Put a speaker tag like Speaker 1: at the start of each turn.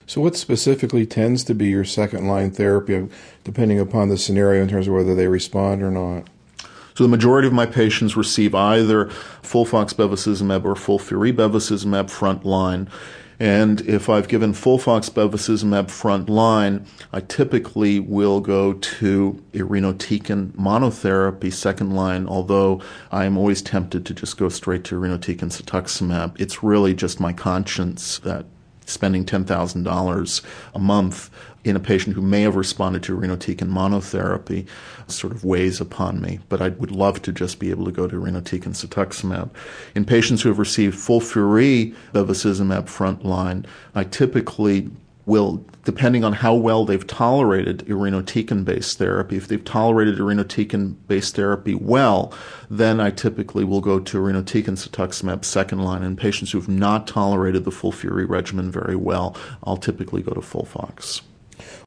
Speaker 1: So what specifically tends to be your second-line therapy, depending upon the scenario in terms of whether they respond or not?
Speaker 2: So the majority of my patients receive either FOLFOX bevacizumab or FOLFIRI bevacizumab frontline. And if I've given FOLFOX bevacizumab frontline, I typically will go to irinotecan monotherapy second line, although I am always tempted to just go straight to irinotecan cetuximab. It's really just my conscience that spending $10,000 a month in a patient who may have responded to irinotecan monotherapy sort of weighs upon me. But I would love to just be able to go to irinotecan cetuximab. In patients who have received FOLFIRI bevacizumab frontline, I typically will, depending on how well they've tolerated irinotecan-based therapy, if they've tolerated irinotecan-based therapy well, then I typically will go to irinotecan cetuximab second line. In patients who have not tolerated the FOLFIRI regimen very well, I'll typically go to FOLFOX.